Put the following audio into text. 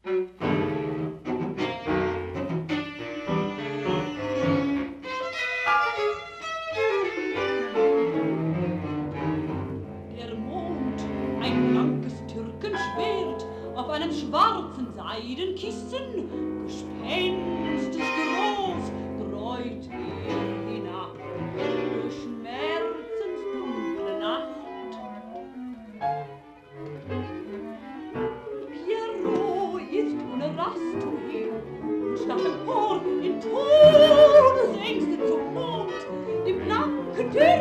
Der Mond, ein blankes Türkenschwert, auf einem schwarzen Seidenkissen, gespenstisch groß, grollt hinab, durch schmerzensdunkle Nacht. Pierrot ist ohne Rast umher und starrt empor in Todesängste zum Mond, die blanke Tür